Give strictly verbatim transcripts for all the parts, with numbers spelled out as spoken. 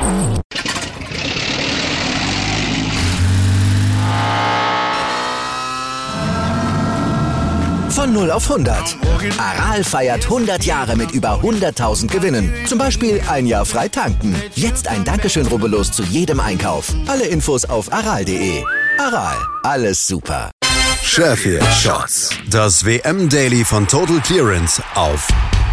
Von null auf hundert. Aral feiert hundert Jahre mit über hunderttausend Gewinnen. Zum Beispiel ein Jahr frei tanken. Jetzt ein Dankeschön, rubbellos zu jedem Einkauf. Alle Infos auf aral punkt de. Aral, alles super. Sheffield Shots. Das W M-Daily von Total Clearance auf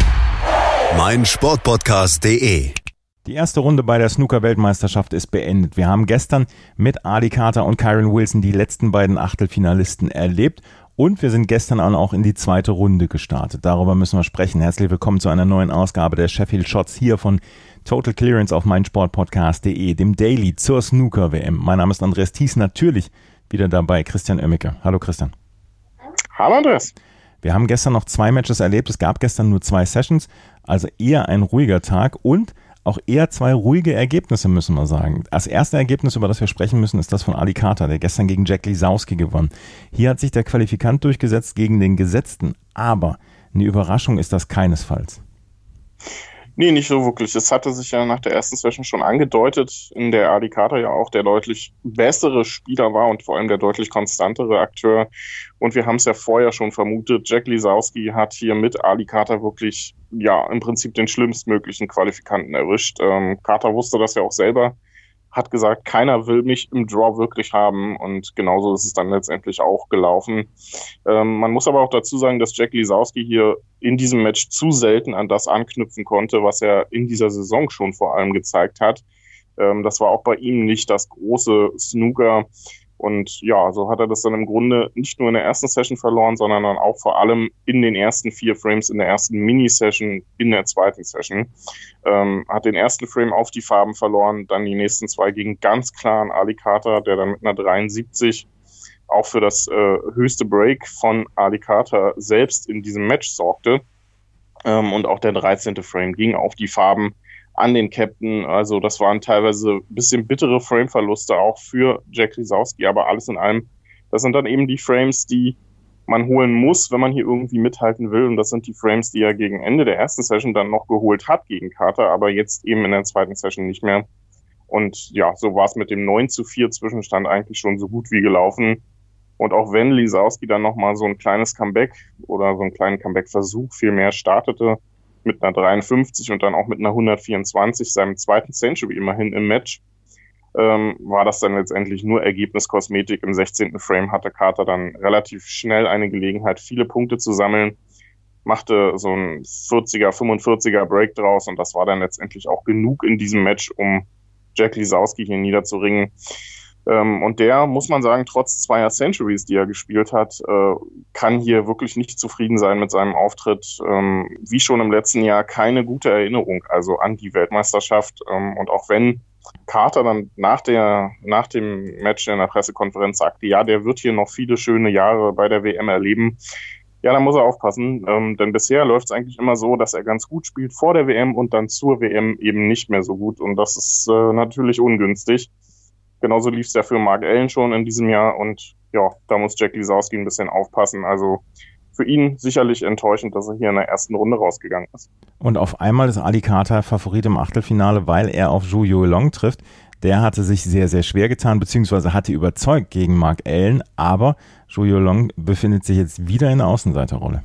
meinsportpodcast punkt de. Die erste Runde bei der Snooker-Weltmeisterschaft ist beendet. Wir haben gestern mit Ali Carter und Kyren Wilson die letzten beiden Achtelfinalisten erlebt. Und wir sind gestern auch in die zweite Runde gestartet. Darüber müssen wir sprechen. Herzlich willkommen zu einer neuen Ausgabe der Sheffield Shots hier von Total Clearance auf meinsportpodcast punkt de, dem Daily zur Snooker-W M. Mein Name ist Andreas Thies, natürlich wieder dabei Christian Oemmeke. Hallo Christian. Hallo Andreas. Wir haben gestern noch zwei Matches erlebt. Es gab gestern nur zwei Sessions, also eher ein ruhiger Tag und auch eher zwei ruhige Ergebnisse, müssen wir sagen. Das erste Ergebnis, über das wir sprechen müssen, ist das von Ali Carter, der gestern gegen Jack Lisowski gewann. Hier hat sich der Qualifikant durchgesetzt gegen den Gesetzten, aber eine Überraschung ist das keinesfalls. Nee, nicht so wirklich. Es hatte sich ja nach der ersten Session schon angedeutet, in der Ali Carter ja auch der deutlich bessere Spieler war und vor allem der deutlich konstantere Akteur. Und wir haben es ja vorher schon vermutet, Jack Lisowski hat hier mit Ali Carter wirklich, ja, im Prinzip den schlimmstmöglichen Qualifikanten erwischt. Ähm, Carter wusste das ja auch selber, hat gesagt, keiner will mich im Draw wirklich haben und genauso ist es dann letztendlich auch gelaufen. Ähm, man muss aber auch dazu sagen, dass Jack Lisowski hier in diesem Match zu selten an das anknüpfen konnte, was er in dieser Saison schon vor allem gezeigt hat. Ähm, das war auch bei ihm nicht das große Snooker. Und ja, so hat er das dann im Grunde nicht nur in der ersten Session verloren, sondern dann auch vor allem in den ersten vier Frames in der ersten Mini-Session in der zweiten Session. Ähm, hat den ersten Frame auf die Farben verloren, dann die nächsten zwei gegen ganz klaren Ali Carter, der dann mit einer dreiundsiebzig auch für das äh, höchste Break von Ali Carter selbst in diesem Match sorgte. Ähm, und auch der dreizehnte Frame ging auf die Farben an den Captain. Also das waren teilweise ein bisschen bittere Frame-Verluste auch für Jack Lisowski, aber alles in allem, das sind dann eben die Frames, die man holen muss, wenn man hier irgendwie mithalten will. Und das sind die Frames, die er gegen Ende der ersten Session dann noch geholt hat gegen Carter, aber jetzt eben in der zweiten Session nicht mehr. Und ja, so war es mit dem neun zu vier Zwischenstand eigentlich schon so gut wie gelaufen. Und auch wenn Lisowski dann nochmal so ein kleines Comeback oder so einen kleinen Comeback-Versuch vielmehr startete, mit einer dreiundfünfzig und dann auch mit einer hundertvierundzwanzig, seinem zweiten Century immerhin im Match, ähm, war das dann letztendlich nur Ergebniskosmetik. Im sechzehnten Frame hatte Carter dann relativ schnell eine Gelegenheit, viele Punkte zu sammeln, machte so ein vierziger, fünfundvierziger Break draus und das war dann letztendlich auch genug in diesem Match, um Jack Lisowski hier niederzuringen. Ähm, und der, muss man sagen, trotz zweier Centuries, die er gespielt hat, äh, kann hier wirklich nicht zufrieden sein mit seinem Auftritt. Ähm, wie schon im letzten Jahr keine gute Erinnerung also an die Weltmeisterschaft. Ähm, und auch wenn Carter dann nach der nach dem Match in der Pressekonferenz sagte, ja, der wird hier noch viele schöne Jahre bei der W M erleben, ja, dann muss er aufpassen. Ähm, denn bisher läuft es eigentlich immer so, dass er ganz gut spielt vor der W M und dann zur W M eben nicht mehr so gut. Und das ist äh, natürlich ungünstig. Genauso lief es ja für Mark Allen schon in diesem Jahr und ja, da muss Jack Lisowski ein bisschen aufpassen. Also für ihn sicherlich enttäuschend, dass er hier in der ersten Runde rausgegangen ist. Und auf einmal ist Ali Carter Favorit im Achtelfinale, weil er auf Zhou Yuelong trifft. Der hatte sich sehr, sehr schwer getan, beziehungsweise hatte überzeugt gegen Mark Allen, aber Zhou Yuelong befindet sich jetzt wieder in der Außenseiterrolle.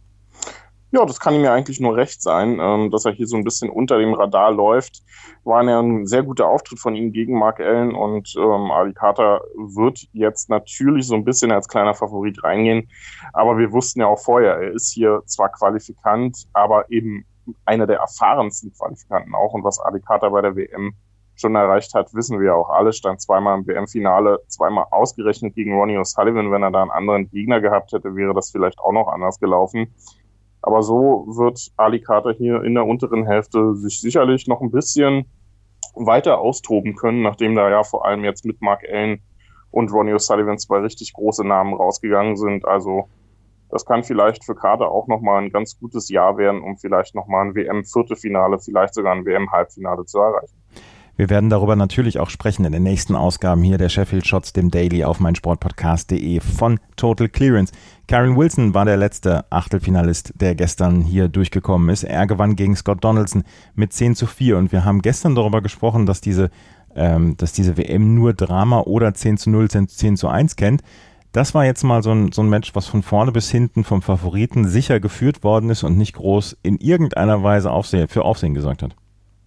Ja, das kann ihm ja eigentlich nur recht sein, ähm, dass er hier so ein bisschen unter dem Radar läuft. War ja ein sehr guter Auftritt von ihm gegen Mark Allen und ähm, Ali Carter wird jetzt natürlich so ein bisschen als kleiner Favorit reingehen. Aber wir wussten ja auch vorher, er ist hier zwar Qualifikant, aber eben einer der erfahrensten Qualifikanten auch. Und was Ali Carter bei der W M schon erreicht hat, wissen wir ja auch alle. Stand zweimal im W M-Finale, zweimal ausgerechnet gegen Ronnie O'Sullivan. Wenn er da einen anderen Gegner gehabt hätte, wäre das vielleicht auch noch anders gelaufen. Aber so wird Ali Carter hier in der unteren Hälfte sich sicherlich noch ein bisschen weiter austoben können, nachdem da ja vor allem jetzt mit Mark Allen und Ronnie O'Sullivan zwei richtig große Namen rausgegangen sind. Also das kann vielleicht für Carter auch nochmal ein ganz gutes Jahr werden, um vielleicht nochmal ein W M-Viertelfinale, vielleicht sogar ein W M-Halbfinale zu erreichen. Wir werden darüber natürlich auch sprechen in den nächsten Ausgaben hier der Sheffield Shots, dem Daily auf meinsportpodcast punkt de von Total Clearance. Kyren Wilson war der letzte Achtelfinalist, der gestern hier durchgekommen ist. Er gewann gegen Scott Donaldson mit zehn zu vier und wir haben gestern darüber gesprochen, dass diese, ähm, dass diese W M nur Drama oder zehn zu null, zehn zu eins kennt. Das war jetzt mal so ein, so ein Match, was von vorne bis hinten vom Favoriten sicher geführt worden ist und nicht groß in irgendeiner Weise Aufsehen, für Aufsehen gesorgt hat.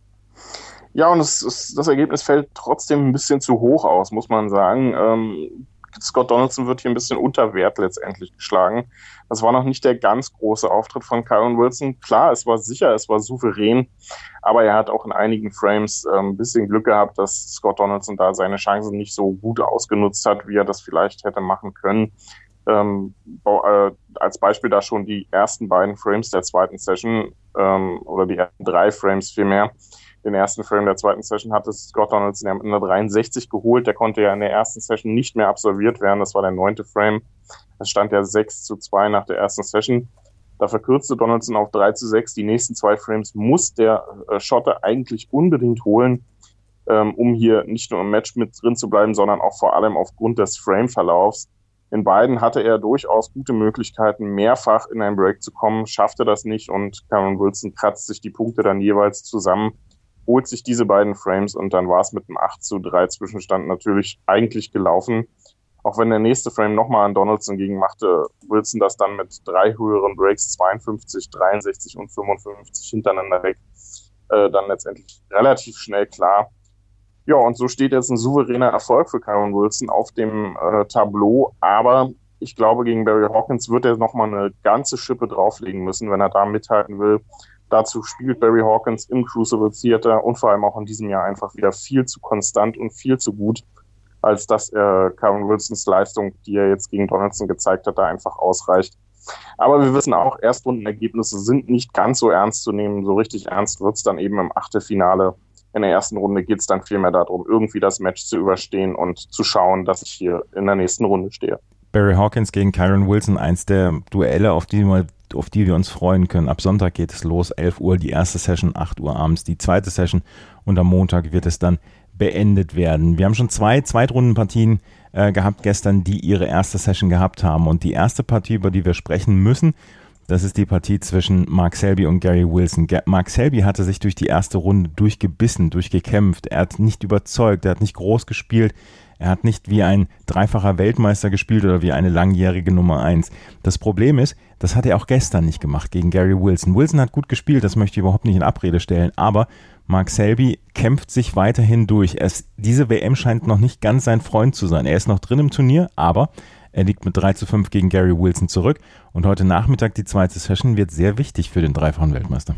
Ja, und es, es, das Ergebnis fällt trotzdem ein bisschen zu hoch aus, muss man sagen. Ähm, Scott Donaldson wird hier ein bisschen unter Wert letztendlich geschlagen. Das war noch nicht der ganz große Auftritt von Kyren Wilson. Klar, es war sicher, es war souverän, aber er hat auch in einigen Frames äh, ein bisschen Glück gehabt, dass Scott Donaldson da seine Chancen nicht so gut ausgenutzt hat, wie er das vielleicht hätte machen können. Ähm, äh, als Beispiel da schon die ersten beiden Frames der zweiten Session ähm, oder die ersten drei Frames vielmehr. Den ersten Frame der zweiten Session hatte Scott Donaldson ja mit einer dreiundsechzig geholt. Der konnte ja in der ersten Session nicht mehr absolviert werden. Das war der neunte Frame. Es stand ja sechs zu zwei nach der ersten Session. Da verkürzte Donaldson auf drei zu sechs. Die nächsten zwei Frames muss der äh, Schotte eigentlich unbedingt holen, ähm, um hier nicht nur im Match mit drin zu bleiben, sondern auch vor allem aufgrund des Frame-Verlaufs. In beiden hatte er durchaus gute Möglichkeiten, mehrfach in einen Break zu kommen, schaffte das nicht und Kyren Wilson kratzt sich die Punkte dann jeweils zusammen, holt sich diese beiden Frames und dann war es mit einem acht zu drei Zwischenstand natürlich eigentlich gelaufen. Auch wenn der nächste Frame nochmal an Donaldson ging, machte Wilson das dann mit drei höheren Breaks, zweiundfünfzig, dreiundsechzig und fünfundfünfzig hintereinander weg, äh, dann letztendlich relativ schnell klar. Ja, und so steht jetzt ein souveräner Erfolg für Kyren Wilson auf dem äh, Tableau, aber ich glaube, gegen Barry Hawkins wird er nochmal eine ganze Schippe drauflegen müssen, wenn er da mithalten will. Dazu spielt Barry Hawkins im Crucible Theater und vor allem auch in diesem Jahr einfach wieder viel zu konstant und viel zu gut, als dass er Kyren Wilsons Leistung, die er jetzt gegen Donaldson gezeigt hat, da einfach ausreicht. Aber wir wissen auch, Erstrundenergebnisse sind nicht ganz so ernst zu nehmen. So richtig ernst wird es dann eben im Achtelfinale. In der ersten Runde geht es dann vielmehr darum, irgendwie das Match zu überstehen und zu schauen, dass ich hier in der nächsten Runde stehe. Barry Hawkins gegen Kyren Wilson, eins der Duelle, auf die wir auf die wir uns freuen können. Ab Sonntag geht es los, elf Uhr, die erste Session, acht Uhr abends, die zweite Session und am Montag wird es dann beendet werden. Wir haben schon zwei Zweitrundenpartien äh, gehabt gestern, die ihre erste Session gehabt haben und die erste Partie, über die wir sprechen müssen, das ist die Partie zwischen Mark Selby und Gary Wilson. Ge- Mark Selby hatte sich durch die erste Runde durchgebissen, durchgekämpft. Er hat nicht überzeugt, er hat nicht groß gespielt. Er hat nicht wie ein dreifacher Weltmeister gespielt oder wie eine langjährige Nummer eins. Das Problem ist, das hat er auch gestern nicht gemacht gegen Gary Wilson. Wilson hat gut gespielt, das möchte ich überhaupt nicht in Abrede stellen, aber Mark Selby kämpft sich weiterhin durch. Er ist, diese W M scheint noch nicht ganz sein Freund zu sein. Er ist noch drin im Turnier, aber er liegt mit drei zu fünf gegen Gary Wilson zurück und heute Nachmittag die zweite Session wird sehr wichtig für den dreifachen Weltmeister.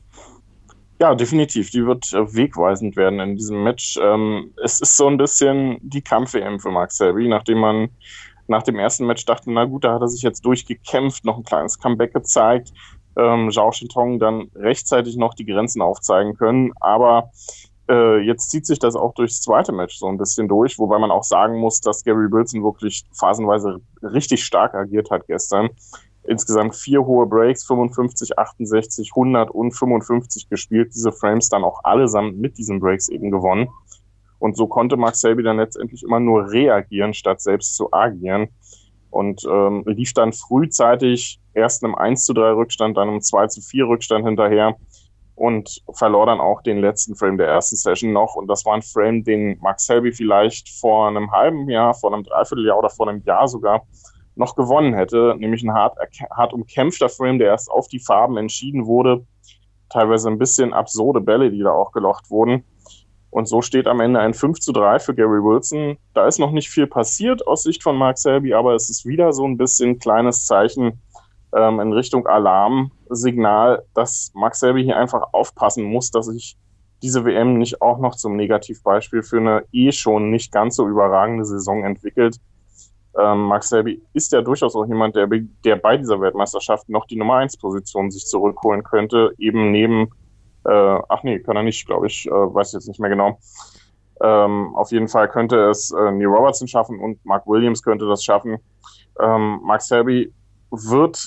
Ja, definitiv. Die wird äh, wegweisend werden in diesem Match. Ähm, es ist so ein bisschen die Kampf-W M für Mark Selby, nachdem man nach dem ersten Match dachte, na gut, da hat er sich jetzt durchgekämpft, noch ein kleines Comeback gezeigt, ähm, Zhao Shintong dann rechtzeitig noch die Grenzen aufzeigen können, aber äh, jetzt zieht sich das auch durchs zweite Match so ein bisschen durch, wobei man auch sagen muss, dass Gary Wilson wirklich phasenweise richtig stark agiert hat gestern. Insgesamt vier hohe Breaks, fünfundfünfzig, achtundsechzig, hundert und fünfundfünfzig gespielt. Diese Frames dann auch allesamt mit diesen Breaks eben gewonnen. Und so konnte Mark Selby dann letztendlich immer nur reagieren, statt selbst zu agieren. Und ähm, lief dann frühzeitig erst einem eins zu drei Rückstand, dann einem zwei zu vier Rückstand hinterher und verlor dann auch den letzten Frame der ersten Session noch. Und das war ein Frame, den Mark Selby vielleicht vor einem halben Jahr, vor einem Dreivierteljahr oder vor einem Jahr sogar noch gewonnen hätte, nämlich ein hart, hart umkämpfter Frame, der erst auf die Farben entschieden wurde. Teilweise ein bisschen absurde Bälle, die da auch gelocht wurden. Und so steht am Ende ein fünf zu drei für Gary Wilson. Da ist noch nicht viel passiert aus Sicht von Mark Selby, aber es ist wieder so ein bisschen kleines Zeichen ähm, in Richtung Alarmsignal, dass Mark Selby hier einfach aufpassen muss, dass sich diese W M nicht auch noch zum Negativbeispiel für eine eh schon nicht ganz so überragende Saison entwickelt. Ähm, Mark Selby ist ja durchaus auch jemand, der, der bei dieser Weltmeisterschaft noch die Nummer eins Position sich zurückholen könnte, eben neben, äh, ach nee, kann er nicht, glaube ich, äh, weiß jetzt nicht mehr genau. Ähm, auf jeden Fall könnte es äh, Neil Robertson schaffen und Mark Williams könnte das schaffen. Ähm, Mark Selby wird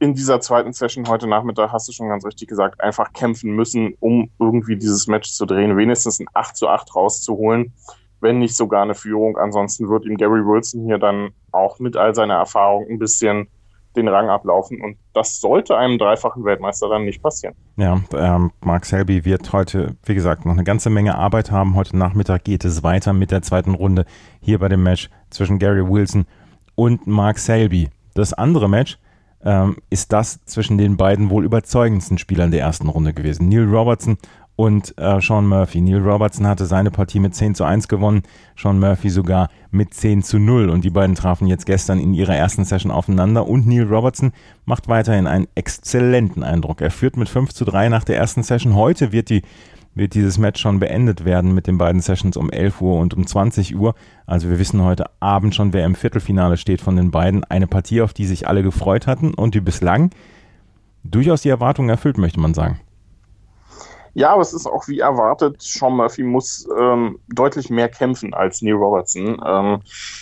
in dieser zweiten Session heute Nachmittag, hast du schon ganz richtig gesagt, einfach kämpfen müssen, um irgendwie dieses Match zu drehen, wenigstens ein acht zu acht rauszuholen, wenn nicht sogar eine Führung. Ansonsten wird ihm Gary Wilson hier dann auch mit all seiner Erfahrung ein bisschen den Rang ablaufen und das sollte einem dreifachen Weltmeister dann nicht passieren. Ja, ähm, Mark Selby wird heute, wie gesagt, noch eine ganze Menge Arbeit haben. Heute Nachmittag geht es weiter mit der zweiten Runde hier bei dem Match zwischen Gary Wilson und Mark Selby. Das andere Match ähm, ist das zwischen den beiden wohl überzeugendsten Spielern der ersten Runde gewesen. Neil Robertson und äh, Sean Murphy. Neil Robertson hatte seine Partie mit zehn zu eins gewonnen, Sean Murphy sogar mit zehn zu null und die beiden trafen jetzt gestern in ihrer ersten Session aufeinander und Neil Robertson macht weiterhin einen exzellenten Eindruck. Er führt mit fünf zu drei nach der ersten Session. Heute wird, die, wird dieses Match schon beendet werden mit den beiden Sessions um elf Uhr und um zwanzig Uhr. Also wir wissen heute Abend schon, wer im Viertelfinale steht von den beiden. Eine Partie, auf die sich alle gefreut hatten und die bislang durchaus die Erwartungen erfüllt, möchte man sagen. Ja, aber es ist auch wie erwartet, Sean Murphy muss ähm, deutlich mehr kämpfen als Neil Robertson. Ähm,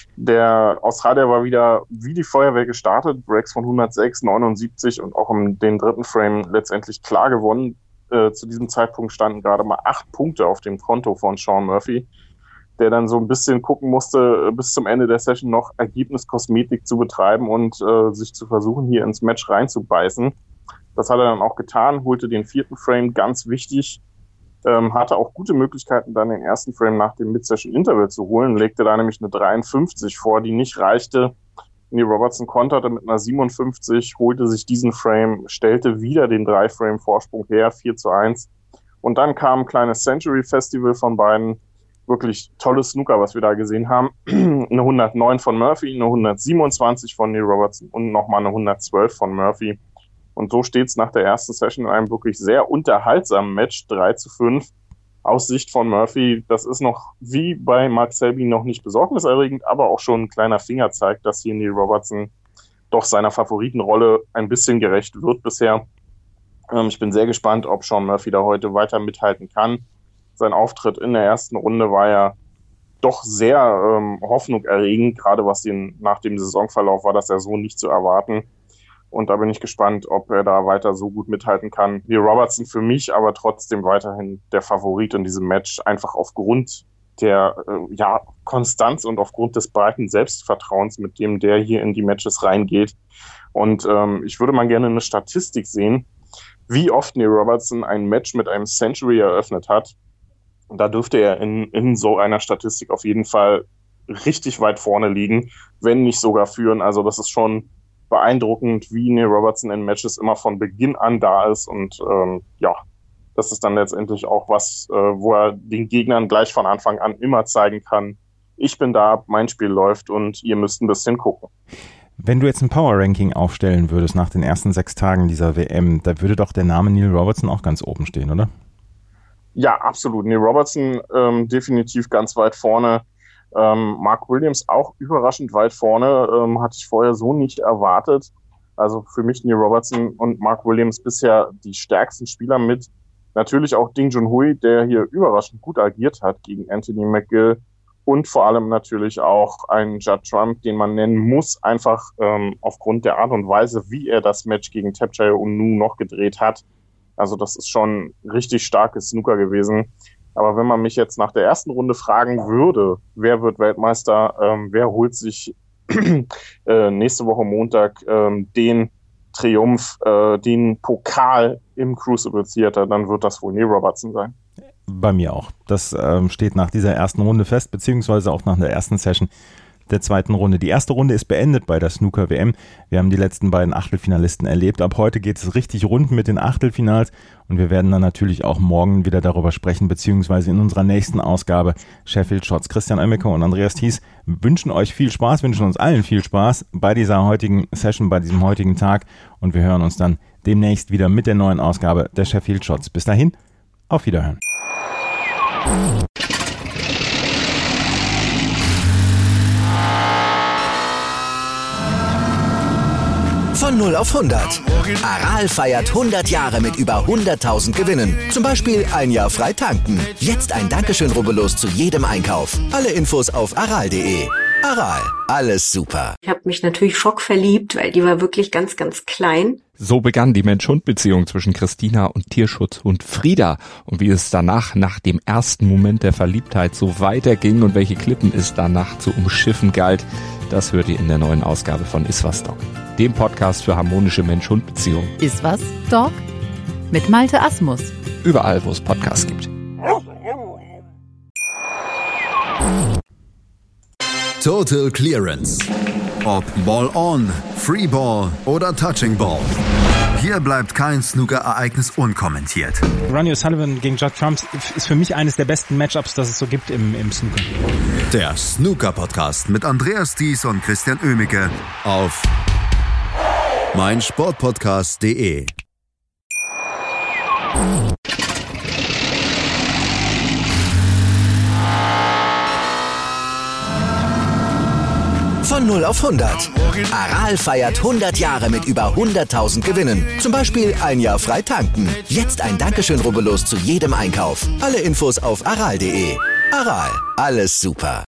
der Australier war wieder wie die Feuerwehr gestartet, Breaks von hundertsechs, neunundsiebzig und auch im den dritten Frame letztendlich klar gewonnen. Äh, zu diesem Zeitpunkt standen gerade mal acht Punkte auf dem Konto von Sean Murphy, der dann so ein bisschen gucken musste, bis zum Ende der Session noch Ergebniskosmetik zu betreiben und äh, sich zu versuchen, hier ins Match reinzubeißen. Das hat er dann auch getan, holte den vierten Frame, ganz wichtig, ähm, hatte auch gute Möglichkeiten, dann den ersten Frame nach dem Mid-Session-Interval zu holen, legte da nämlich eine dreiundfünfzig vor, die nicht reichte. Neil Robertson konterte mit einer siebenundfünfzig, holte sich diesen Frame, stellte wieder den drei Frame Vorsprung her, vier zu eins. Und dann kam ein kleines Century-Festival von beiden, wirklich tolles Snooker, was wir da gesehen haben. Eine hundertneun von Murphy, eine hundertsiebenundzwanzig von Neil Robertson und nochmal eine hundertzwölf von Murphy. Und so steht es nach der ersten Session in einem wirklich sehr unterhaltsamen Match, drei zu fünf, aus Sicht von Murphy. Das ist noch, wie bei Mark Selby, noch nicht besorgniserregend, aber auch schon ein kleiner Fingerzeig, dass hier Neil Robertson doch seiner Favoritenrolle ein bisschen gerecht wird bisher. Ähm, ich bin sehr gespannt, ob Sean Murphy da heute weiter mithalten kann. Sein Auftritt in der ersten Runde war ja doch sehr ähm, hoffnungserregend, gerade was den, nach dem Saisonverlauf war, das ja so nicht zu erwarten. Und da bin ich gespannt, ob er da weiter so gut mithalten kann. Neil Robertson für mich aber trotzdem weiterhin der Favorit in diesem Match, einfach aufgrund der äh, ja, Konstanz und aufgrund des breiten Selbstvertrauens, mit dem der hier in die Matches reingeht. Und ähm, ich würde mal gerne eine Statistik sehen, wie oft Neil Robertson ein Match mit einem Century eröffnet hat. Und da dürfte er in, in so einer Statistik auf jeden Fall richtig weit vorne liegen, wenn nicht sogar führen. Also das ist schon beeindruckend, wie Neil Robertson in Matches immer von Beginn an da ist und ähm, ja, das ist dann letztendlich auch was, äh, wo er den Gegnern gleich von Anfang an immer zeigen kann, ich bin da, mein Spiel läuft und ihr müsst ein bisschen gucken. Wenn du jetzt ein Power-Ranking aufstellen würdest nach den ersten sechs Tagen dieser W M, da würde doch der Name Neil Robertson auch ganz oben stehen, oder? Ja, absolut. Neil Robertson ähm, definitiv ganz weit vorne. Ähm, Mark Williams auch überraschend weit vorne, ähm, hatte ich vorher so nicht erwartet. Also für mich Neil Robertson und Mark Williams bisher die stärksten Spieler mit. Natürlich auch Ding Junhui, der hier überraschend gut agiert hat gegen Anthony McGill. Und vor allem natürlich auch ein Judd Trump, den man nennen muss, einfach ähm, aufgrund der Art und Weise, wie er das Match gegen Tapchaya Unu noch gedreht hat. Also das ist schon richtig starkes Snooker gewesen. Aber wenn man mich jetzt nach der ersten Runde fragen würde, wer wird Weltmeister, ähm, wer holt sich äh, nächste Woche Montag ähm, den Triumph, äh, den Pokal im Crucible Theater, dann wird das wohl Neil Robertson sein. Bei mir auch. Das ähm, steht nach dieser ersten Runde fest, beziehungsweise auch nach der ersten Session der zweiten Runde. Die erste Runde ist beendet bei der Snooker-W M. Wir haben die letzten beiden Achtelfinalisten erlebt. Ab heute geht es richtig rund mit den Achtelfinals und wir werden dann natürlich auch morgen wieder darüber sprechen, beziehungsweise in unserer nächsten Ausgabe Sheffield Shots. Christian Oemmeke und Andreas Thies wünschen euch viel Spaß, wünschen uns allen viel Spaß bei dieser heutigen Session, bei diesem heutigen Tag und wir hören uns dann demnächst wieder mit der neuen Ausgabe der Sheffield Shots. Bis dahin, auf Wiederhören. Von null auf hundert. Aral feiert hundert Jahre mit über hunderttausend Gewinnen. Zum Beispiel ein Jahr frei tanken. Jetzt ein Dankeschön, rubbellos zu jedem Einkauf. Alle Infos auf aral punkt de. Aral, alles super. Ich habe mich natürlich schockverliebt, weil die war wirklich ganz, ganz klein. So begann die Mensch-Hund-Beziehung zwischen Christina und Tierschutzhund Frieda. Und wie es danach, nach dem ersten Moment der Verliebtheit, so weiterging und welche Klippen es danach zu umschiffen galt, das hört ihr in der neuen Ausgabe von Iswas Dog, dem Podcast für harmonische Mensch-Hund-Beziehungen. Iswas Dog? Mit Malte Asmus. Überall, wo es Podcasts gibt. Total Clearance. Ob Ball on, Free Ball oder Touching Ball. Hier bleibt kein Snooker-Ereignis unkommentiert. Ronnie O'Sullivan gegen Judd Trump ist für mich eines der besten Matchups, das es so gibt im, im Snooker. Der Snooker-Podcast mit Andreas Thies und Christian Oemicke auf meinsportpodcast punkt de. Von null auf hundert. Aral feiert hundert Jahre mit über hunderttausend Gewinnen. Zum Beispiel ein Jahr frei tanken. Jetzt ein Dankeschön, rubbellos zu jedem Einkauf. Alle Infos auf aral punkt de. Aral, alles super.